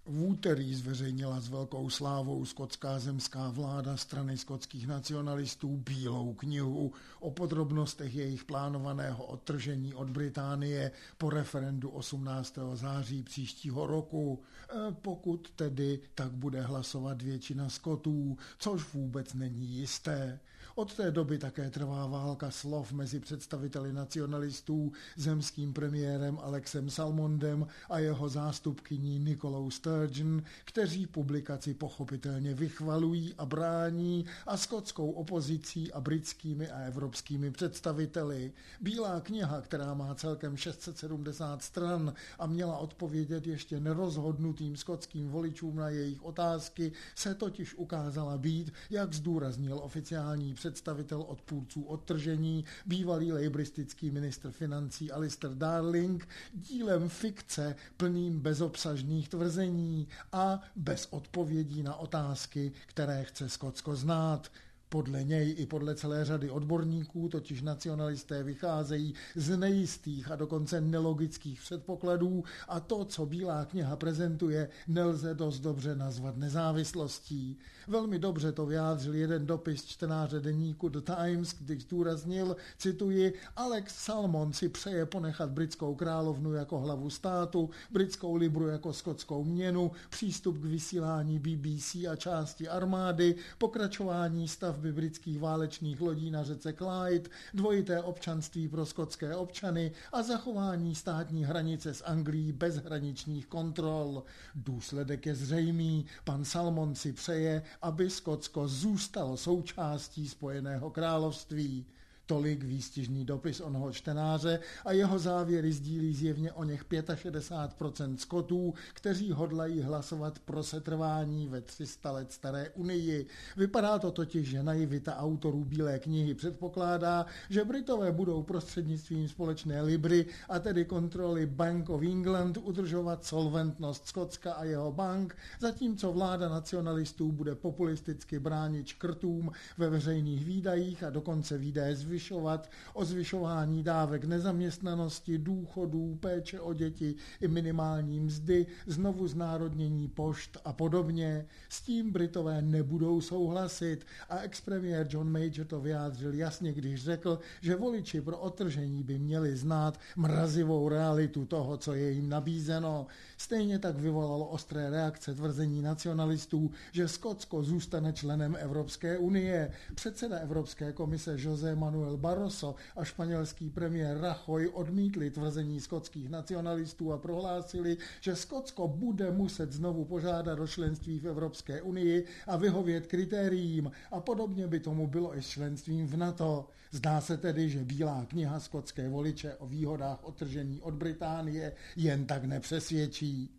V úterý zveřejnila s velkou slávou skotská zemská vláda strany skotských nacionalistů Bílou knihu o podrobnostech jejich plánovaného odtržení od Británie po referendu 18. září příštího roku, pokud tedy tak bude hlasovat většina Skotů, což vůbec není jisté. Od té doby také trvá válka slov mezi představiteli nacionalistů, zemským premiérem Alexem Salmondem a jeho zástupkyní Nicolou Sturgeon, kteří publikaci pochopitelně vychvalují a brání, a skotskou opozicí a britskými a evropskými představiteli. Bílá kniha, která má celkem 670 stran a měla odpovědět ještě nerozhodnutým skotským voličům na jejich otázky, se totiž ukázala být, jak zdůraznil oficiální představitel odpůrců odtržení, bývalý lejbristický ministr financí Alistair Darling, dílem fikce plným bezobsažných tvrzení a bez odpovědí na otázky, které chce Skotsko znát. Podle něj i podle celé řady odborníků totiž nacionalisté vycházejí z nejistých a dokonce nelogických předpokladů a to, co Bílá kniha prezentuje, nelze dost dobře nazvat nezávislostí. Velmi dobře to vyjádřil jeden dopis čtenáře deníku The Times, když zdůraznil, cituji, Alex Salmond si přeje ponechat britskou královnu jako hlavu státu, britskou libru jako skotskou měnu, přístup k vysílání BBC a části armády, pokračování stav britských válečných lodí na řece Clyde, dvojité občanství pro skotské občany a zachování státní hranice s Anglií bez hraničních kontrol. Důsledek je zřejmý. Pan Salmond si přeje, aby Skotsko zůstalo součástí Spojeného království. Tolik výstižný dopis onoho čtenáře a jeho závěry sdílí zjevně o něch 65% Skotů, kteří hodlají hlasovat pro setrvání ve 300 let staré unii. Vypadá to totiž, že naivita autorů Bílé knihy předpokládá, že Britové budou prostřednictvím společné libry a tedy kontroly Bank of England udržovat solventnost Skotska a jeho bank, zatímco vláda nacionalistů bude populisticky bránit škrtům ve veřejných výdajích a dokonce výdaje o zvyšování dávek nezaměstnanosti, důchodů, péče o děti i minimální mzdy, znovu znárodnění pošt a podobně. S tím Britové nebudou souhlasit a expremiér John Major to vyjádřil jasně, když řekl, že voliči pro odtržení by měli znát mrazivou realitu toho, co je jim nabízeno. Stejně tak vyvolalo ostré reakce tvrzení nacionalistů, že Skotsko zůstane členem Evropské unie. Předseda Evropské komise José Manuel Barroso a španělský premiér Rajoy odmítli tvrzení skotských nacionalistů a prohlásili, že Skotsko bude muset znovu požádat o členství v Evropské unii a vyhovět kritériím a podobně by tomu bylo i s členstvím v NATO. Zdá se tedy, že Bílá kniha skotské voliče o výhodách odtržení od Británie jen tak nepřesvědčí.